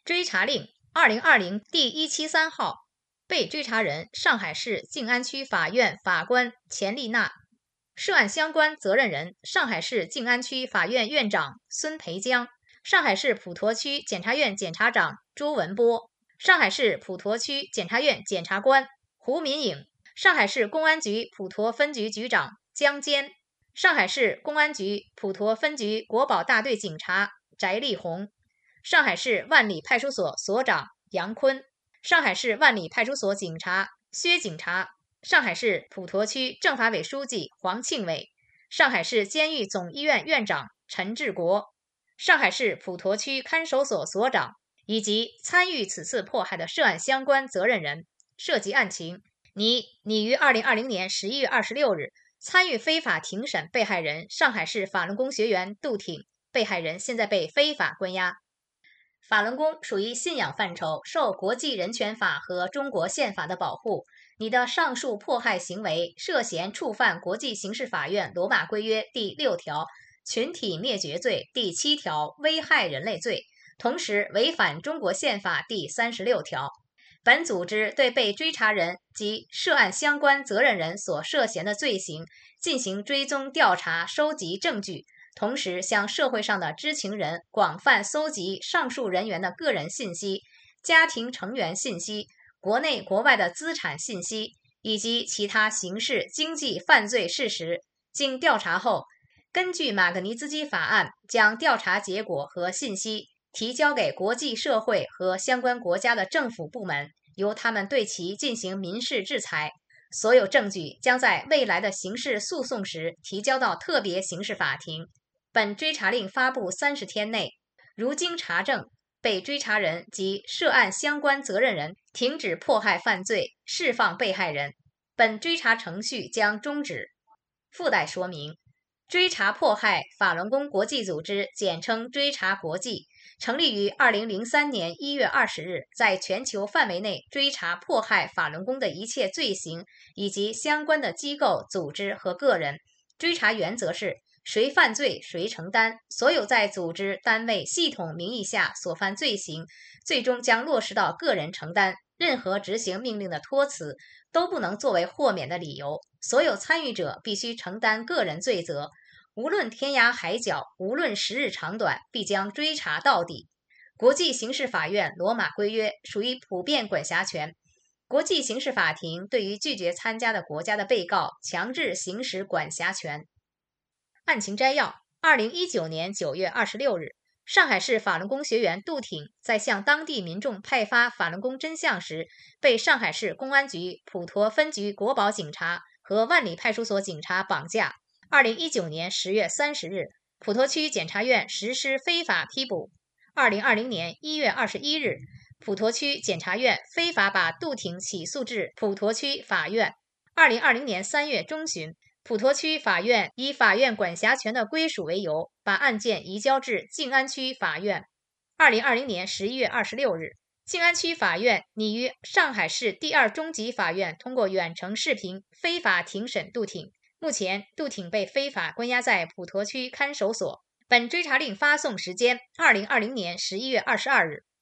追查令2020第173号，被追查人上海市静安区法院法官钱丽娜，涉案相关责任人上海市静安区法院院长孙培江，上海市普陀区检察院检察长朱文波，上海市普陀区检察院检察官胡民颖，上海市公安局普陀分局局长江坚，上海市公安局普陀分局国保大队警察翟丽红，上海市万里派出所所长杨坤，上海市万里派出所警察薛警察，上海市普陀区政法委书记黄庆伟，上海市监狱总医院院长陈志国，上海市普陀区看守所所长以及参与此次迫害的涉案相关责任人。涉及案情，你于2020年11月26日参与非法庭审被害人上海市法轮功学员杜挺，被害人现在被非法关押。法轮功属于信仰范畴，受国际人权法和中国宪法的保护。你的上述迫害行为涉嫌触犯国际刑事法院罗马规约第6条群体灭绝罪、第7条危害人类罪，同时违反中国宪法第36条。本组织对被追查人及涉案相关责任人所涉嫌的罪行进行追踪调查，收集证据，同时向社会上的知情人广泛搜集上述人员的个人信息、家庭成员信息、国内国外的资产信息以及其他刑事经济犯罪事实。经调查后，根据马格尼兹基法案，将调查结果和信息提交给国际社会和相关国家的政府部门，由他们对其进行民事制裁。所有证据将在未来的刑事诉讼时提交到特别刑事法庭。本追查令发布30天内，如经查证，被追查人及涉案相关责任人停止迫害犯罪，释放被害人，本追查程序将终止。附带说明：追查迫害法轮功国际组织，简称追查国际，成立于2003年1月20日，在全球范围内追查迫害法轮功的一切罪行以及相关的机构、组织和个人。追查原则是谁犯罪谁承担，所有在组织、单位、系统名义下所犯罪行，最终将落实到个人承担。任何执行命令的托辞都不能作为豁免的理由，所有参与者必须承担个人罪责，无论天涯海角，无论时日长短，必将追查到底。国际刑事法院罗马规约属于普遍管辖权，国际刑事法庭对于拒绝参加的国家的被告强制行使管辖权。案情摘要：2019年9月26日，上海市法轮功学员杜挺在向当地民众派发法轮功真相时，被上海市公安局普陀分局国保警察和万里派出所警察绑架。2019年10月30日，普陀区检察院实施非法批捕。2020年1月21日，普陀区检察院非法把杜挺起诉至普陀区法院。2020年3月中旬，普陀区法院以法院管辖权的归属为由，把案件移交至静安区法院。2020年11月26日，静安区法院拟于上海市第2中级法院通过远程视频非法庭审杜挺。目前，杜挺被非法关押在普陀区看守所。本追查令发送时间：2020年11月22日。